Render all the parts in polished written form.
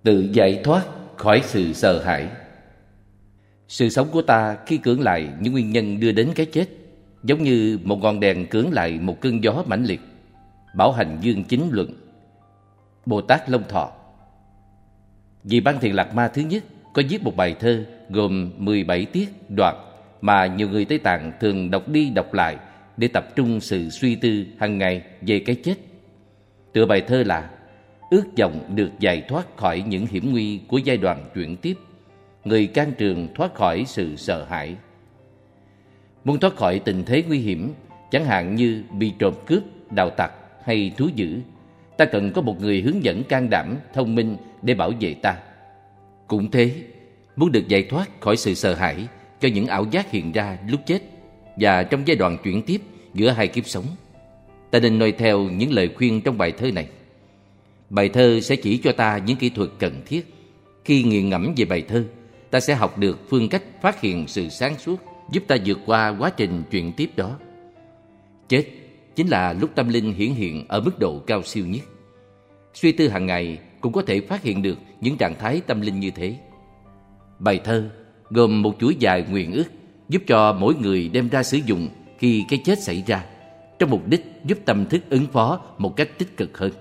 Tự giải thoát khỏi sự sợ hãi. Sự sống của ta khi cưỡng lại những nguyên nhân đưa đến cái chết, giống như một ngọn đèn cưỡng lại một cơn gió mãnh liệt. Bảo Hành Dương Chính Luận. Bồ Tát Long Thọ. Vị Ban Thiện Lạc Ma thứ nhất có viết một bài thơ gồm 17 tiết đoạn mà nhiều người Tây Tạng thường đọc đi đọc lại để tập trung sự suy tư hàng ngày về cái chết. Tựa bài thơ là: ước vọng được giải thoát khỏi những hiểm nguy của giai đoạn chuyển tiếp, người can trường thoát khỏi sự sợ hãi. Muốn thoát khỏi tình thế nguy hiểm, chẳng hạn như bị trộm cướp, đạo tặc hay thú dữ, ta cần có một người hướng dẫn can đảm, thông minh để bảo vệ ta. Cũng thế, muốn được giải thoát khỏi sự sợ hãi cho những ảo giác hiện ra lúc chết và trong giai đoạn chuyển tiếp giữa hai kiếp sống, ta nên noi theo những lời khuyên trong bài thơ này. Bài thơ sẽ chỉ cho ta những kỹ thuật cần thiết. Khi nghiền ngẫm về bài thơ, ta sẽ học được phương cách phát hiện sự sáng suốt, giúp ta vượt qua quá trình chuyển tiếp đó. Chết chính là lúc tâm linh hiển hiện ở mức độ cao siêu nhất. Suy tư hàng ngày cũng có thể phát hiện được những trạng thái tâm linh như thế. Bài thơ gồm một chuỗi dài nguyện ước giúp cho mỗi người đem ra sử dụng khi cái chết xảy ra, trong mục đích giúp tâm thức ứng phó một cách tích cực hơn.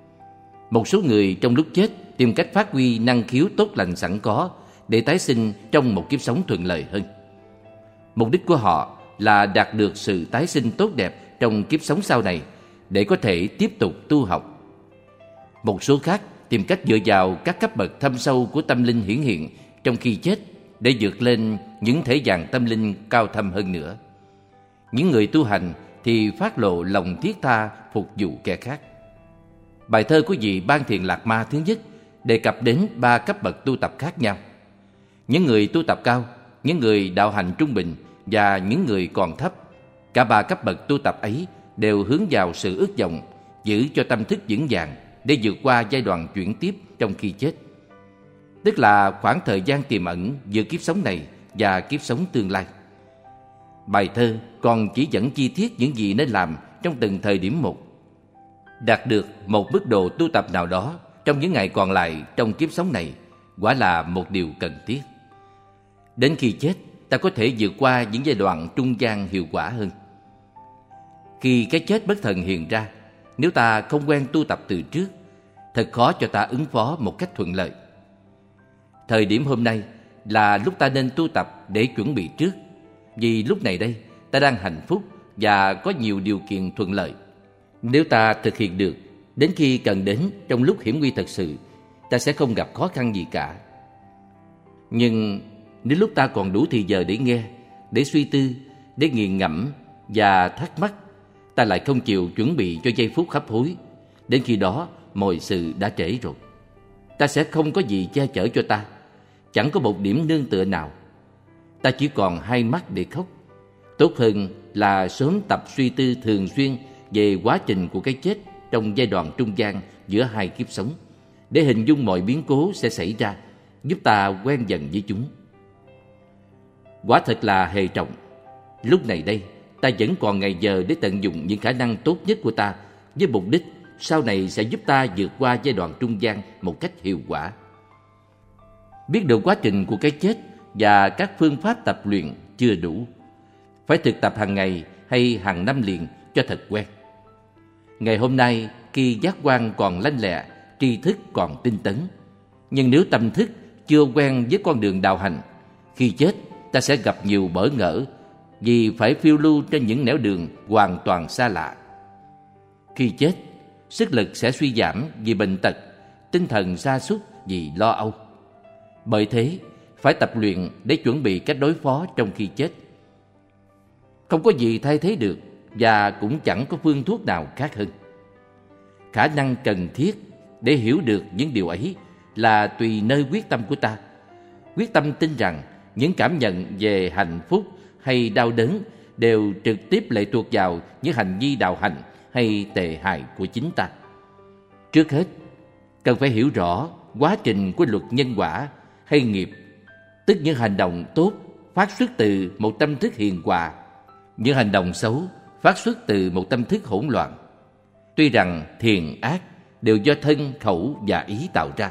Một số người trong lúc chết tìm cách phát huy năng khiếu tốt lành sẵn có để tái sinh trong một kiếp sống thuận lợi hơn. Mục đích của họ là đạt được sự tái sinh tốt đẹp trong kiếp sống sau này để có thể tiếp tục tu học. Một số khác tìm cách dựa vào các cấp bậc thâm sâu của tâm linh hiển hiện trong khi chết để vượt lên những thể dạng tâm linh cao thâm hơn nữa. Những người tu hành thì phát lộ lòng thiết tha phục vụ kẻ khác. Bài thơ của vị Ban Thiện Lạc Ma thứ nhất đề cập đến 3 cấp bậc tu tập khác nhau. Những người tu tập cao, những người đạo hành trung bình và những người còn thấp. Cả 3 cấp bậc tu tập ấy đều hướng vào sự ước vọng giữ cho tâm thức vững vàng để vượt qua giai đoạn chuyển tiếp trong khi chết, tức là khoảng thời gian tiềm ẩn giữa kiếp sống này và kiếp sống tương lai. Bài thơ còn chỉ dẫn chi tiết những gì nên làm trong từng thời điểm một. Đạt được một mức độ tu tập nào đó trong những ngày còn lại trong kiếp sống này quả là một điều cần thiết. Đến khi chết, ta có thể vượt qua những giai đoạn trung gian hiệu quả hơn. Khi cái chết bất thần hiện ra, nếu ta không quen tu tập từ trước, thật khó cho ta ứng phó một cách thuận lợi. Thời điểm hôm nay là lúc ta nên tu tập để chuẩn bị trước, vì lúc này đây ta đang hạnh phúc và có nhiều điều kiện thuận lợi. Nếu ta thực hiện được, đến khi cần đến trong lúc hiểm nguy thật sự, ta sẽ không gặp khó khăn gì cả. Nhưng nếu lúc ta còn đủ thì giờ để nghe, để suy tư, để nghiền ngẫm và thắc mắc, ta lại không chịu chuẩn bị cho giây phút hấp hối, đến khi đó mọi sự đã trễ rồi. Ta sẽ không có gì che chở cho ta, chẳng có một điểm nương tựa nào. Ta chỉ còn hai mắt để khóc. Tốt hơn là sớm tập suy tư thường xuyên về quá trình của cái chết trong giai đoạn trung gian giữa hai kiếp sống, để hình dung mọi biến cố sẽ xảy ra, giúp ta quen dần với chúng. Quả thật là hề trọng. Lúc này đây, ta vẫn còn ngày giờ để tận dụng những khả năng tốt nhất của ta, với mục đích sau này sẽ giúp ta vượt qua giai đoạn trung gian một cách hiệu quả. Biết được quá trình của cái chết và các phương pháp tập luyện chưa đủ. Phải thực tập hàng ngày hay hàng năm liền cho thật quen. Ngày hôm nay, khi giác quan còn lanh lẹ, tri thức còn tinh tấn, nhưng nếu tâm thức chưa quen với con đường đạo hành, khi chết ta sẽ gặp nhiều bỡ ngỡ vì phải phiêu lưu trên những nẻo đường hoàn toàn xa lạ. Khi chết, sức lực sẽ suy giảm vì bệnh tật, tinh thần sa sút vì lo âu. Bởi thế, phải tập luyện để chuẩn bị cách đối phó trong khi chết. Không có gì thay thế được và cũng chẳng có phương thuốc nào khác hơn. Khả năng cần thiết để hiểu được những điều ấy là tùy nơi quyết tâm của ta. Quyết tâm tin rằng những cảm nhận về hạnh phúc hay đau đớn đều trực tiếp lệ thuộc vào những hành vi đạo hành hay tệ hại của chính ta. Trước hết, cần phải hiểu rõ quá trình của luật nhân quả hay nghiệp, tức những hành động tốt phát xuất từ một tâm thức hiền hòa, những hành động xấu phát xuất từ một tâm thức hỗn loạn. Tuy rằng thiện ác đều do thân, khẩu và ý tạo ra,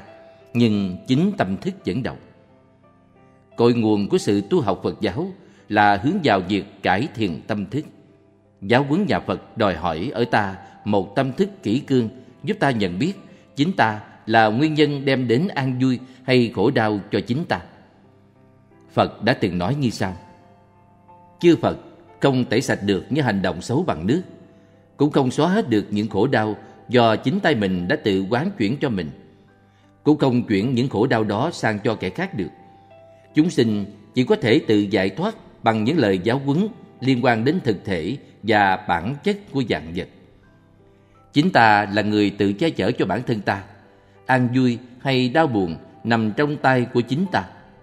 nhưng chính tâm thức dẫn đầu. Cội nguồn của sự tu học Phật giáo là hướng vào việc cải thiện tâm thức. Giáo huấn nhà Phật đòi hỏi ở ta một tâm thức kỹ cương, giúp ta nhận biết chính ta là nguyên nhân đem đến an vui hay khổ đau cho chính ta. Phật đã từng nói như sau: chư Phật không tẩy sạch được những hành động xấu bằng nước, cũng không xóa hết được những khổ đau do chính tay mình đã tự quán chuyển cho mình, cũng không chuyển những khổ đau đó sang cho kẻ khác được. Chúng sinh chỉ có thể tự giải thoát bằng những lời giáo huấn liên quan đến thực thể và bản chất của vạn vật. Chính ta là người tự che chở cho bản thân ta. An vui hay đau buồn nằm trong tay của chính ta.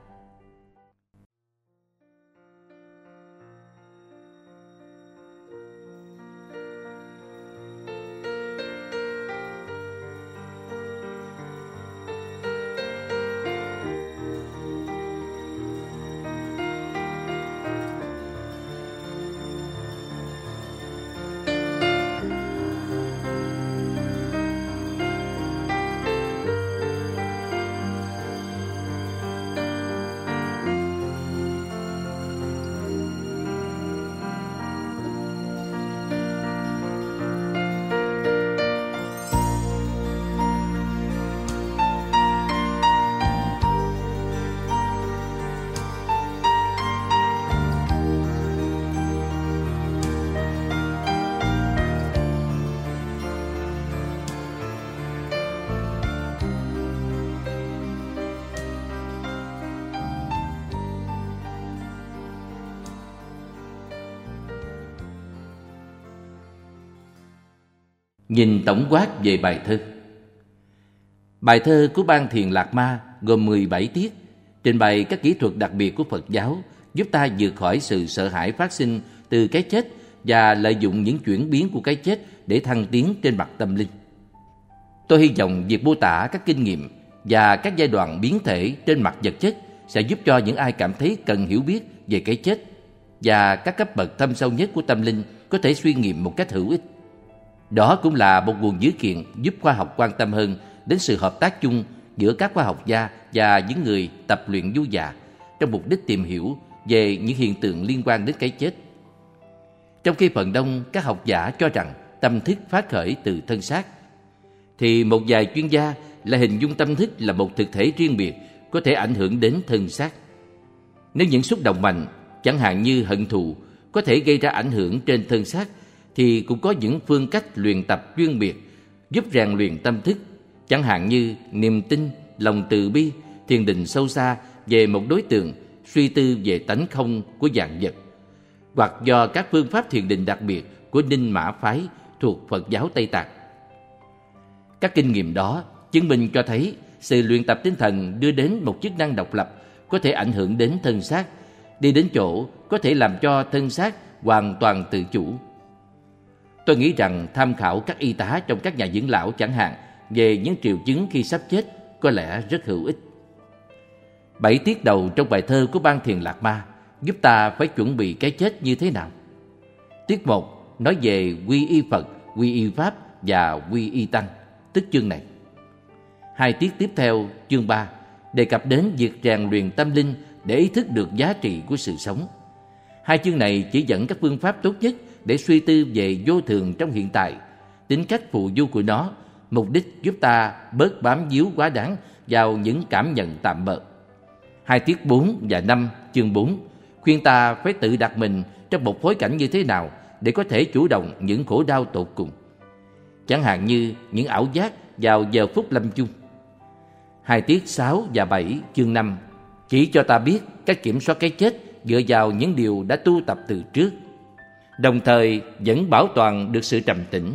Nhìn tổng quát về bài thơ. Bài thơ của Ban Thiền Lạc Ma gồm 17 tiết, trình bày các kỹ thuật đặc biệt của Phật giáo, giúp ta vượt khỏi sự sợ hãi phát sinh từ cái chết và lợi dụng những chuyển biến của cái chết để thăng tiến trên mặt tâm linh. Tôi hy vọng việc mô tả các kinh nghiệm và các giai đoạn biến thể trên mặt vật chất sẽ giúp cho những ai cảm thấy cần hiểu biết về cái chết và các cấp bậc thâm sâu nhất của tâm linh có thể suy nghiệm một cách hữu ích. Đó cũng là một nguồn dữ kiện giúp khoa học quan tâm hơn đến sự hợp tác chung giữa các khoa học gia và những người tập luyện du già trong mục đích tìm hiểu về những hiện tượng liên quan đến cái chết. Trong khi phần đông các học giả cho rằng tâm thức phát khởi từ thân xác, thì một vài chuyên gia lại hình dung tâm thức là một thực thể riêng biệt có thể ảnh hưởng đến thân xác. Nếu những xúc động mạnh, chẳng hạn như hận thù, có thể gây ra ảnh hưởng trên thân xác, thì cũng có những phương cách luyện tập chuyên biệt giúp rèn luyện tâm thức, chẳng hạn như niềm tin, lòng từ bi, thiền định sâu xa về một đối tượng, suy tư về tánh không của vạn vật, hoặc do các phương pháp thiền định đặc biệt của Ninh Mã Phái thuộc Phật giáo Tây Tạng. Các kinh nghiệm đó chứng minh cho thấy sự luyện tập tinh thần đưa đến một chức năng độc lập có thể ảnh hưởng đến thân xác, đi đến chỗ có thể làm cho thân xác hoàn toàn tự chủ. Tôi nghĩ rằng tham khảo các y tá trong các nhà dưỡng lão chẳng hạn về những triệu chứng khi sắp chết có lẽ rất hữu ích. 7 tiết đầu trong bài thơ của Ban Thiền Lạc Ma giúp ta phải chuẩn bị cái chết như thế nào. Tiết 1 nói về quy y Phật, quy y Pháp và quy y Tăng, tức chương này. 2 tiết tiếp theo, chương 3, đề cập đến việc rèn luyện tâm linh để ý thức được giá trị của sự sống. 2 chương này chỉ dẫn các phương pháp tốt nhất để suy tư về vô thường trong hiện tại, tính cách phù du của nó, mục đích giúp ta bớt bám víu quá đáng vào những cảm nhận tạm bợ. 2 tiết 4 và 5, chương 4, khuyên ta phải tự đặt mình trong một phối cảnh như thế nào để có thể chủ động những khổ đau tột cùng, chẳng hạn như những ảo giác vào giờ phút lâm chung. 2 tiết 6 và 7, chương 5, chỉ cho ta biết cách kiểm soát cái chết dựa vào những điều đã tu tập từ trước, đồng thời vẫn bảo toàn được sự trầm tĩnh.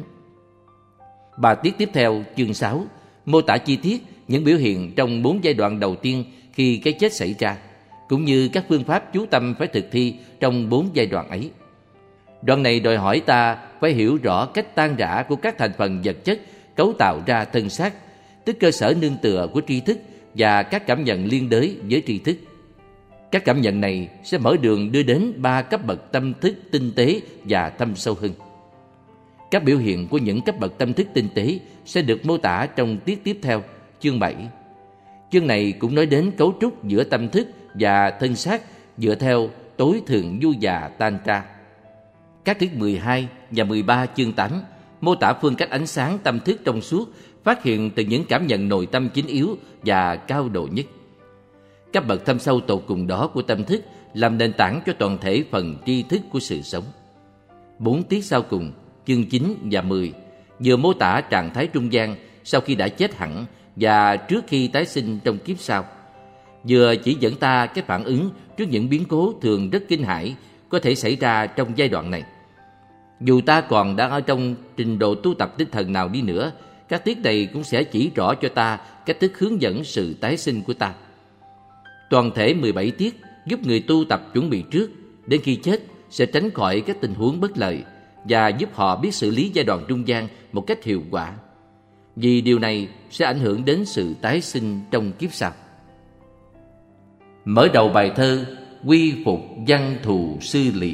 3 tiết tiếp theo, chương 6, mô tả chi tiết những biểu hiện trong 4 giai đoạn đầu tiên khi cái chết xảy ra, cũng như các phương pháp chú tâm phải thực thi trong 4 giai đoạn ấy. Đoạn này đòi hỏi ta phải hiểu rõ cách tan rã của các thành phần vật chất cấu tạo ra thân xác, tức cơ sở nương tựa của tri thức và các cảm nhận liên đới với tri thức. Các cảm nhận này sẽ mở đường đưa đến 3 cấp bậc tâm thức tinh tế và thâm sâu hơn. Các biểu hiện của những cấp bậc tâm thức tinh tế sẽ được mô tả trong tiết tiếp theo, chương 7. Chương này cũng nói đến cấu trúc giữa tâm thức và thân xác dựa theo tối thượng du già Tantra. Các tiết 12 và 13 chương 8 mô tả phương cách ánh sáng tâm thức trong suốt phát hiện từ những cảm nhận nội tâm chính yếu và cao độ nhất. Các bậc thâm sâu tột cùng đó của tâm thức làm nền tảng cho toàn thể phần tri thức của sự sống. 4 tiết sau cùng, chương 9 và 10, vừa mô tả trạng thái trung gian sau khi đã chết hẳn và trước khi tái sinh trong kiếp sau, vừa chỉ dẫn ta cái phản ứng trước những biến cố thường rất kinh hãi có thể xảy ra trong giai đoạn này. Dù ta còn đang ở trong trình độ tu tập tinh thần nào đi nữa, các tiết này cũng sẽ chỉ rõ cho ta cách thức hướng dẫn sự tái sinh của ta. Toàn thể 17 tiết giúp người tu tập chuẩn bị trước, đến khi chết sẽ tránh khỏi các tình huống bất lợi và giúp họ biết xử lý giai đoạn trung gian một cách hiệu quả. Vì điều này sẽ ảnh hưởng đến sự tái sinh trong kiếp sau. Mở đầu bài thơ Quy phục văn thù sư lỵ.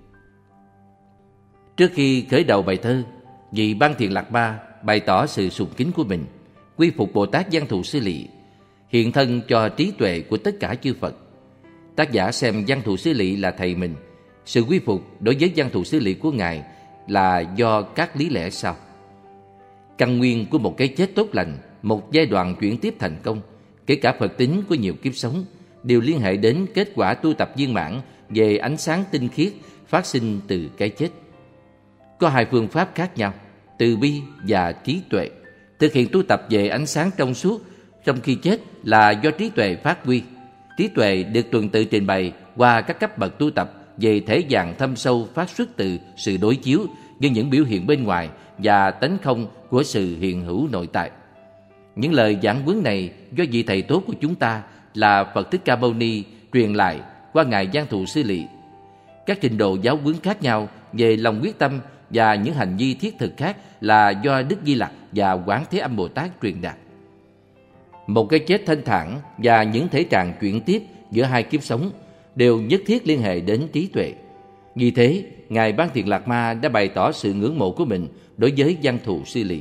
Trước khi khởi đầu bài thơ, vị Ban Thiện Lạc Ma bày tỏ sự sùng kính của mình, quy phục Bồ Tát Văn Thù Sư Lỵ, hiện thân cho trí tuệ của tất cả chư Phật. Tác giả xem Văn Thù Sư Lỵ là thầy mình. Sự quy phục đối với Văn Thù Sư Lỵ của Ngài là do các lý lẽ sau. Căn nguyên của một cái chết tốt lành, một giai đoạn chuyển tiếp thành công, kể cả Phật tính của nhiều kiếp sống, đều liên hệ đến kết quả tu tập viên mãn về ánh sáng tinh khiết phát sinh từ cái chết. Có hai phương pháp khác nhau, từ bi và trí tuệ. Thực hiện tu tập về ánh sáng trong suốt trong khi chết là do trí tuệ phát huy. Trí tuệ được tuần tự trình bày qua các cấp bậc tu tập về thể dạng thâm sâu phát xuất từ sự đối chiếu với những biểu hiện bên ngoài và tánh không của sự hiện hữu nội tại. Những lời giảng huấn này do vị thầy tốt của chúng ta là Phật Thích Ca Mâu Ni truyền lại qua Ngài Văn Thù Sư Lỵ. Các trình độ giáo huấn khác nhau về lòng quyết tâm và những hành vi thiết thực khác là do Đức Di Lặc và Quán Thế Âm Bồ Tát truyền đạt. Một cái chết thanh thản và những thể trạng chuyển tiếp giữa hai kiếp sống đều nhất thiết liên hệ đến trí tuệ. Vì thế, Ngài Ban Thiện Lạc Ma đã bày tỏ sự ngưỡng mộ của mình đối với Văn Thù Sư Lỵ.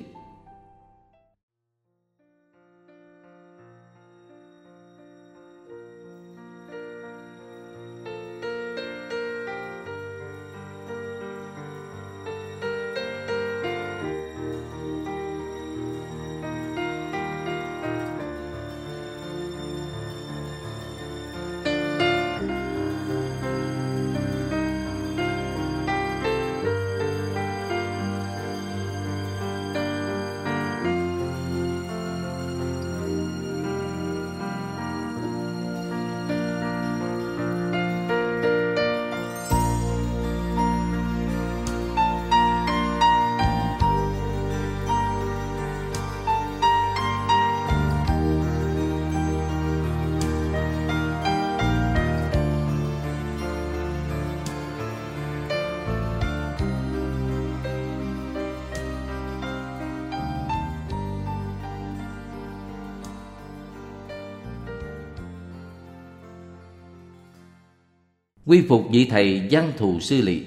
Quy phục vị thầy Văn Thù Sư Lỵ.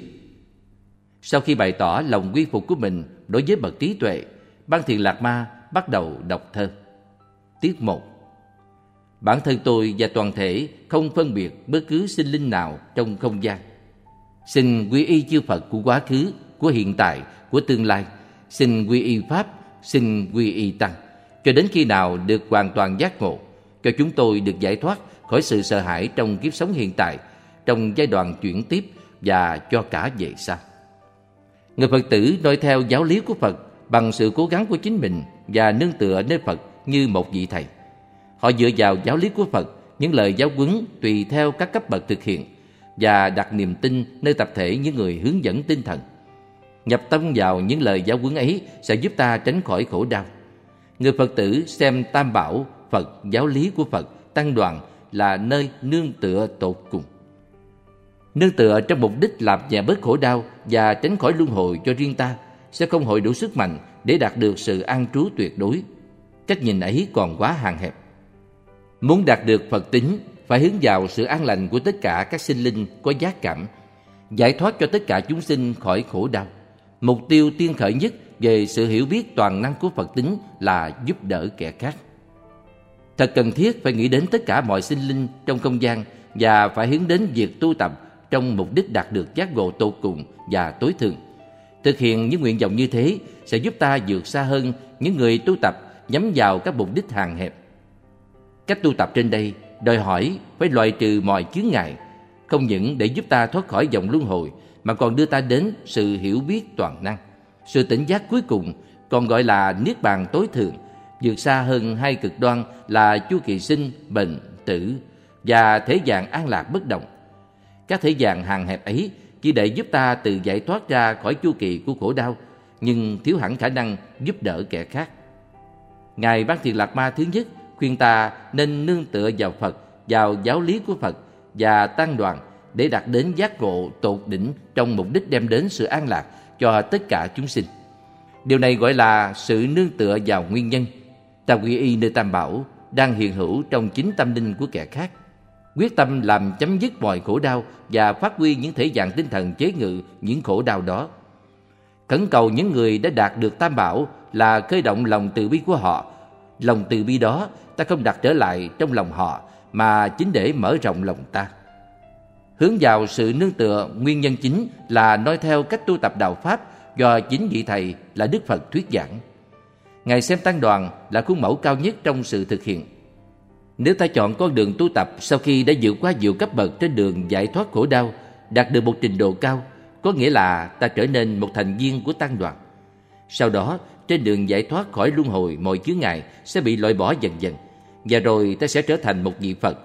Sau khi bày tỏ lòng quy phục của mình đối với bậc trí tuệ, Ban Thiện Lạc Ma bắt đầu đọc thơ. Tiết 1. Bản thân tôi và toàn thể không phân biệt bất cứ sinh linh nào trong không gian. Xin quy y chư Phật của quá khứ, của hiện tại, của tương lai. Xin quy y Pháp, xin quy y Tăng, cho đến khi nào được hoàn toàn giác ngộ, cho chúng tôi được giải thoát khỏi sự sợ hãi trong kiếp sống hiện tại, trong giai đoạn chuyển tiếp và cho cả về sau. Người Phật tử noi theo giáo lý của Phật bằng sự cố gắng của chính mình và nương tựa nơi Phật như một vị thầy. Họ dựa vào giáo lý của Phật, những lời giáo huấn tùy theo các cấp bậc thực hiện và đặt niềm tin nơi tập thể những người hướng dẫn tinh thần. Nhập tâm vào những lời giáo huấn ấy sẽ giúp ta tránh khỏi khổ đau. Người Phật tử xem Tam Bảo, Phật, giáo lý của Phật, tăng đoàn là nơi nương tựa tột cùng. Nương tựa trong mục đích làm giảm bớt khổ đau và tránh khỏi luân hồi cho riêng ta sẽ không hội đủ sức mạnh để đạt được sự an trú tuyệt đối. Cách nhìn ấy còn quá hạn hẹp. Muốn đạt được Phật tính phải hướng vào sự an lành của tất cả các sinh linh có giác cảm, giải thoát cho tất cả chúng sinh khỏi khổ đau. Mục tiêu tiên khởi nhất về sự hiểu biết toàn năng của Phật tính là giúp đỡ kẻ khác. Thật cần thiết phải nghĩ đến tất cả mọi sinh linh trong không gian và phải hướng đến việc tu tập trong mục đích đạt được giác ngộ tột cùng và tối thượng. Thực hiện những nguyện vọng như thế sẽ giúp ta vượt xa hơn những người tu tập nhắm vào các mục đích hạn hẹp. Cách tu tập trên đây đòi hỏi phải loại trừ mọi chướng ngại, không những để giúp ta thoát khỏi vòng luân hồi mà còn đưa ta đến sự hiểu biết toàn năng. Sự tỉnh giác cuối cùng còn gọi là niết bàn tối thượng, vượt xa hơn hai cực đoan là chu kỳ sinh, bệnh, tử và thế gian an lạc bất động. Các thế gian hạn hẹp ấy chỉ để giúp ta tự giải thoát ra khỏi chu kỳ của khổ đau, nhưng thiếu hẳn khả năng giúp đỡ kẻ khác. Ngài Bán Thiện Lạc Ma thứ nhất khuyên ta nên nương tựa vào Phật, vào giáo lý của Phật và tăng đoàn để đạt đến giác ngộ tột đỉnh trong mục đích đem đến sự an lạc cho tất cả chúng sinh. Điều này gọi là sự nương tựa vào nguyên nhân. Ta quy y nơi Tam Bảo đang hiện hữu trong chính tâm linh của kẻ khác, quyết tâm làm chấm dứt mọi khổ đau và phát huy những thể dạng tinh thần chế ngự những khổ đau đó. Khẩn cầu những người đã đạt được Tam Bảo là khơi động lòng từ bi của họ. Lòng từ bi đó ta không đặt trở lại trong lòng họ, mà chính để mở rộng lòng ta. Hướng vào sự nương tựa nguyên nhân chính là noi theo cách tu tập đạo Pháp do chính vị thầy là Đức Phật thuyết giảng. Ngài xem tăng đoàn là khuôn mẫu cao nhất trong sự thực hiện. Nếu ta chọn con đường tu tập sau khi đã vượt qua nhiều cấp bậc trên đường giải thoát khổ đau, đạt được một trình độ cao, có nghĩa là ta trở nên một thành viên của tăng đoàn. Sau đó, trên đường giải thoát khỏi luân hồi, mọi chướng ngại sẽ bị loại bỏ dần dần, và rồi ta sẽ trở thành một vị Phật.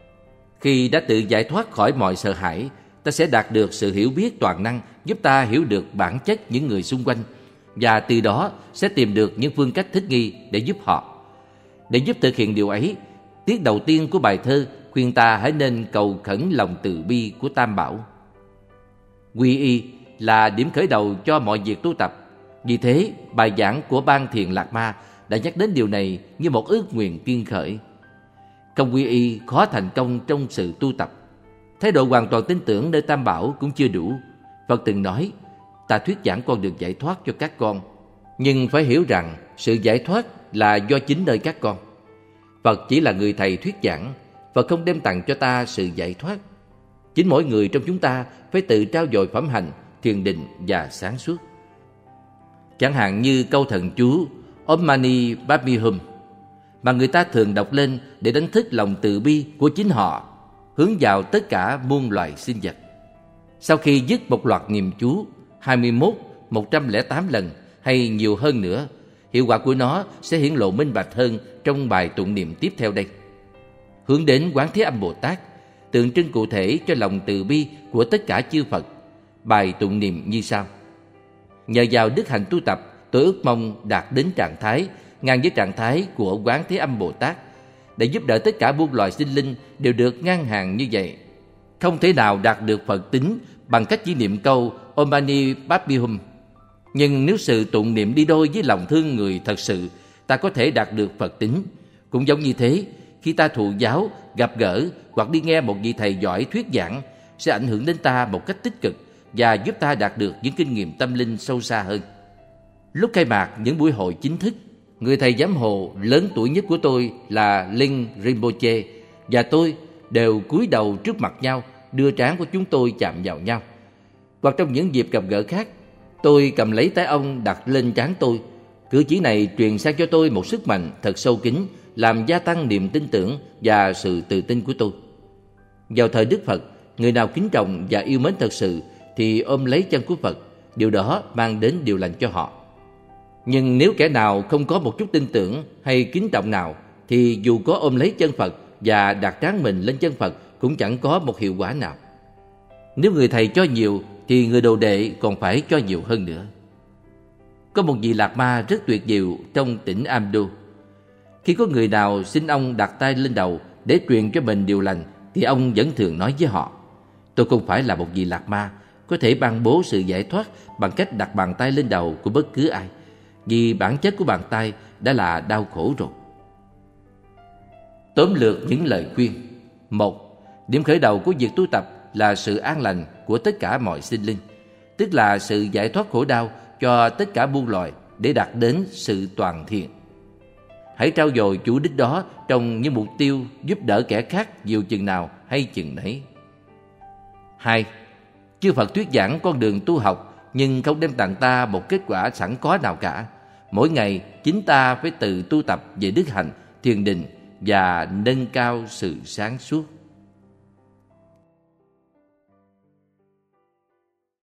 Khi đã tự giải thoát khỏi mọi sợ hãi, ta sẽ đạt được sự hiểu biết toàn năng, giúp ta hiểu được bản chất những người xung quanh, và từ đó sẽ tìm được những phương cách thích nghi để giúp họ. Để giúp thực hiện điều ấy, tiết đầu tiên của bài thơ khuyên ta hãy nên cầu khẩn lòng từ bi của Tam Bảo. Quy y là điểm khởi đầu cho mọi việc tu tập. Vì thế, bài giảng của Ban Thiện Lạc Ma đã nhắc đến điều này như một ước nguyện kiên khởi. Không quy y khó thành công trong sự tu tập. Thái độ hoàn toàn tin tưởng nơi Tam Bảo cũng chưa đủ. Phật từng nói, ta thuyết giảng con đường giải thoát cho các con, nhưng phải hiểu rằng sự giải thoát là do chính nơi các con. Phật chỉ là người thầy thuyết giảng, Phật không đem tặng cho ta sự giải thoát. Chính mỗi người trong chúng ta phải tự trau dồi phẩm hành, thiền định và sáng suốt. Chẳng hạn như câu thần chú Om Mani Padme Hum mà người ta thường đọc lên để đánh thức lòng từ bi của chính họ, hướng vào tất cả muôn loài sinh vật. Sau khi dứt một loạt niệm chú 21, 108 lần hay nhiều hơn nữa, hiệu quả của nó sẽ hiển lộ minh bạch hơn trong bài tụng niệm tiếp theo đây. Hướng đến Quán Thế Âm Bồ Tát, tượng trưng cụ thể cho lòng từ bi của tất cả chư Phật. Bài tụng niệm như sau: Nhờ vào đức hạnh tu tập, tôi ước mong đạt đến trạng thái ngang với trạng thái của Quán Thế Âm Bồ Tát, để giúp đỡ tất cả muôn loài sinh linh đều được ngang hàng như vậy. Không thể nào đạt được Phật tính bằng cách chỉ niệm câu Om Mani Padme Hum. Nhưng nếu sự tụng niệm đi đôi với lòng thương người thật sự, ta có thể đạt được Phật tính. Cũng giống như thế, khi ta thụ giáo, gặp gỡ hoặc đi nghe một vị thầy giỏi thuyết giảng, sẽ ảnh hưởng đến ta một cách tích cực và giúp ta đạt được những kinh nghiệm tâm linh sâu xa hơn. Lúc khai mạc những buổi hội chính thức, người thầy giám hộ lớn tuổi nhất của tôi là Linh Rinpoche và tôi đều cúi đầu trước mặt nhau, đưa trán của chúng tôi chạm vào nhau. Hoặc trong những dịp gặp gỡ khác, tôi cầm lấy tay ông đặt lên trán tôi. Cử chỉ này truyền sang cho tôi một sức mạnh thật sâu kín, làm gia tăng niềm tin tưởng và sự tự tin của tôi. Vào thời Đức Phật, người nào kính trọng và yêu mến thật sự thì ôm lấy chân của Phật, điều đó mang đến điều lành cho họ. Nhưng nếu kẻ nào không có một chút tin tưởng hay kính trọng nào, thì dù có ôm lấy chân Phật và đặt trán mình lên chân Phật cũng chẳng có một hiệu quả nào. Nếu người thầy cho nhiều thì người đồ đệ còn phải cho nhiều hơn nữa. Có một vị Lạc Ma rất tuyệt diệu trong tỉnh Amdo. Khi có người nào xin ông đặt tay lên đầu để truyền cho mình điều lành, thì ông vẫn thường nói với họ: tôi không phải là một vị Lạc Ma có thể ban bố sự giải thoát bằng cách đặt bàn tay lên đầu của bất cứ ai, vì bản chất của bàn tay đã là đau khổ rồi. Tóm lược những lời khuyên. 1. Điểm khởi đầu của việc tu tập là sự an lành của tất cả mọi sinh linh, tức là sự giải thoát khổ đau cho tất cả muôn loài để đạt đến sự toàn thiện. hãy trau dồi chủ đích đó trong những mục tiêu giúp đỡ kẻ khác nhiều chừng nào hay chừng nấy. 2. Chư Phật thuyết giảng con đường tu học nhưng không đem tặng ta một kết quả sẵn có nào cả. Mỗi ngày chính ta phải tự tu tập về đức hạnh, thiền định và nâng cao sự sáng suốt.